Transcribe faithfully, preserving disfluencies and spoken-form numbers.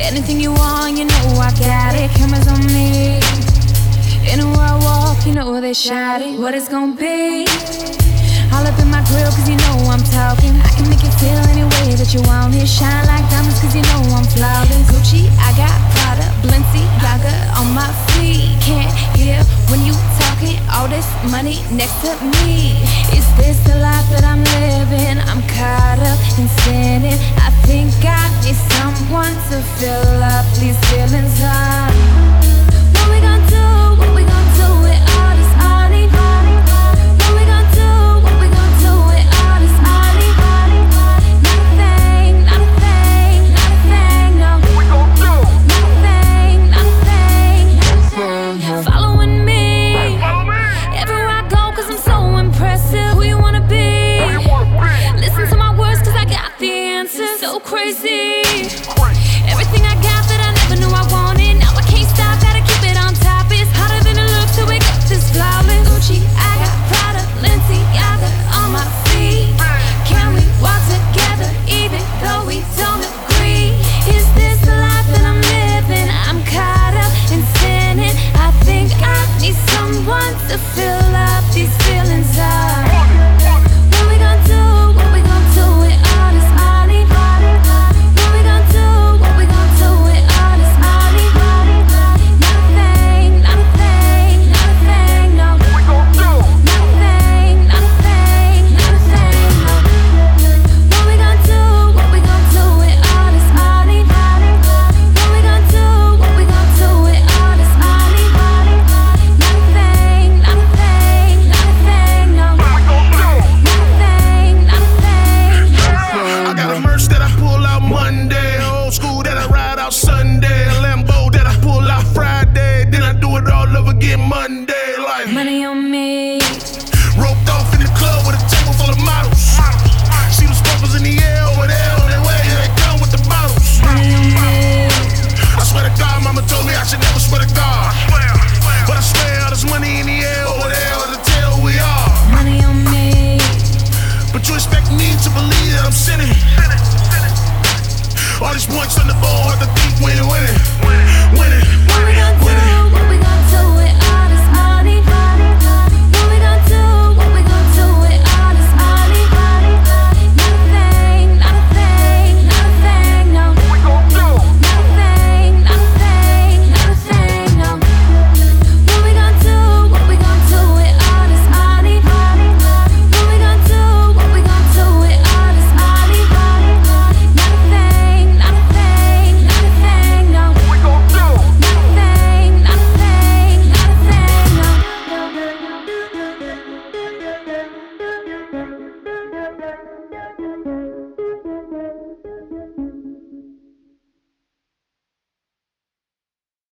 Anything you want, you know I got it. Cameras on me. Anywhere I walk, you know they shout it. What it's gonna be? All up in my grill, cause you know I'm talking. I can make you feel any way that you want it. Shine like diamonds, cause you know I'm flawless. Gucci, I got Prada, Balenciaga on my feet. Can't hear when you talking. All this money next to me. Is this the life that I'm living? I'm caught up in sinning. I think I need someone to fill up these feelings up. What we gon' do? What we gon' do with all this money? What we gon' do? What we gon' do with all this money? Not a thing, not a thing, not a thing, no. What we gon' do? Not a thing, not a thing, not a thing. Following me, everywhere I go, cause I'm so impressive. Who you wanna be? Listen to my words, cause I got the answers. So crazy. Everything I got that I never knew I wanted. Now I can't stop, gotta keep it on top. It's harder than it looks to wake up this flawless. Gucci, I got Prada, Balenciaga on my feet. Can we walk together even though we don't agree? Is this the life that I'm living? I'm caught up in sinning. I think I need someone to fill up these feelings up. What we gon' do? What we gon' do with all this money? What we gon' do? What we gon' do with all this money? Not a thing, not a thing, not a thing, no. What we gon' do? Not a thing, not a thing, not a thing, no. What we gon' do? What we gon' do with all this money? What we gon' do? What we gon' do with all this money? Not a thing, not a thing, not a thing, no. What we gon' do? Not a thing, not a thing, not a thing. I got a merch that I pull out Monday, old school that I ride out Sunday, a Lambo that I pull out Friday, then I do it all over again Monday. Like Money on me. roped off in the club with a table full of models. See those sparkles in the air over there on their way, they come with the bottles. Money on me. I swear to God, mama told me I should never swear to God. But I swear there's money in the air over there on the tail we are. Money on me. But you expect me to believe that I'm sinning? All these points on the board, the